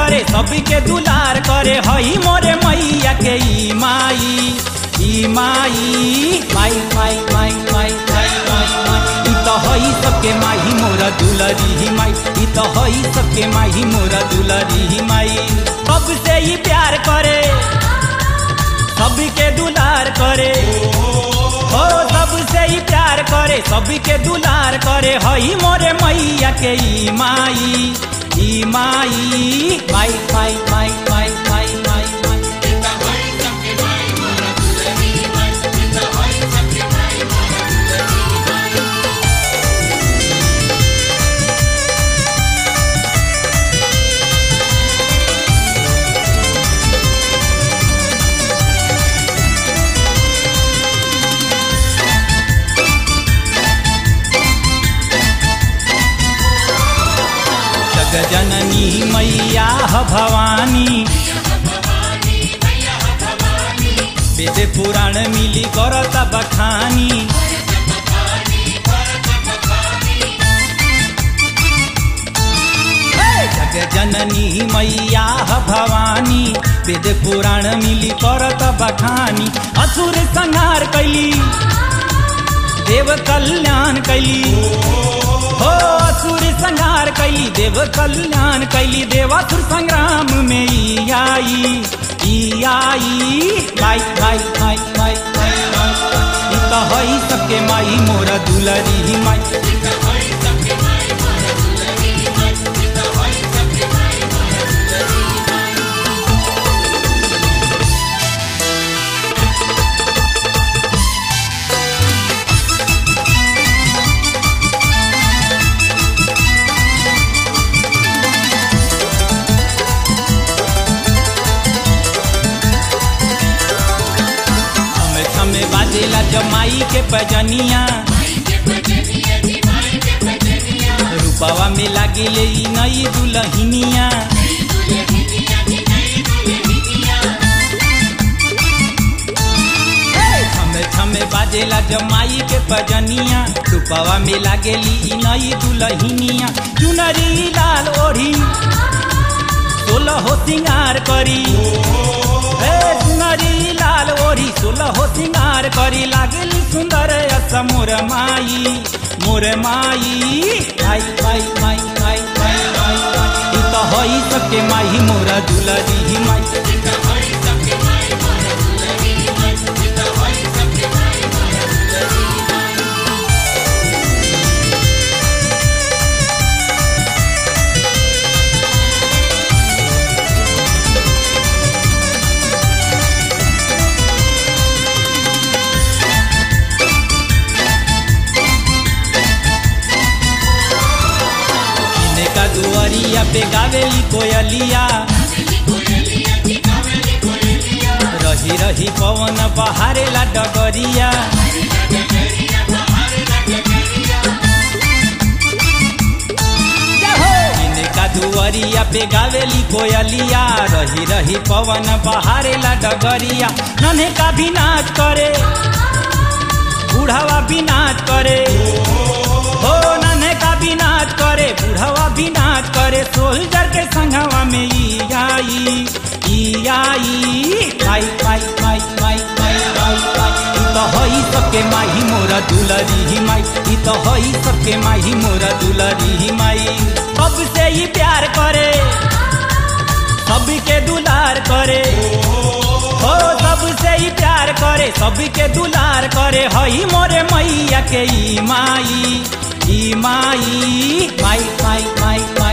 करे सबके दुलार करे हई मोरे मैया के ई माई माई माई माई माई माई माई माई ई तो हई सबके माही मोरा दुलारी माई ई तो हई सबके माही मोरा दुलारी माई सबसे ही प्यार करे सबके दुलार करे हो सबसे ही प्यार करे सबके दुलार करे हई मोरे मैया के ई माई माई माई माई माई माई माई माई जननी मैया भवानी वेद पुराण मिली करता बखानी जग जननी मैया भवानी वेद पुराण मिली करता बखानी असुर संहार कैली देव कल्याण कैली हो असुर संहार कैली देव कल्याण कैली देवासुर संग्राम में ई आई माई माई माई माई ई तो हई सबके माई मोरा दुलारी माई बाजेला जमाई के पजनिया रूपावा में लागे ले नई दुल्हनिया छमे बाजेला जमाई के पजनिया रूपावा में लागे ली नई दुल्हनिया चुनरी लाल ओढ़ी 16 सिंगार करी चुनरी लाल ओढ़ी 16 सिंगार करी लागेली सुंदर असा मोर माई माई माई माई माई माई माई ई तो हई सबके माही मोरा दुलारी माई दुआरिया पे गावेली कोयलिया रही रही पवन बहारेला डगरिया इनका दुआरिया पे गावेली कोयलिया रही रही पवन बहारेला डगरिया नन्हे का भी नाच करे बूढ़ावा भी नाच करे हो नन्हे का भी नाच करे बूढ़ावा भी नाच करे सोल्जर के संगवा में ई आई माई माई माई माई माई माई ई तो हई सबके माही मोरा दुलारी माई ई तो हई सबके माही मोरा दुलारी माई सबसे ही प्यार करे सबके दुलार करे हो सबसे ही प्यार करे सबके दुलार करे हई मोरे मैया के ई माई माई माई माई माई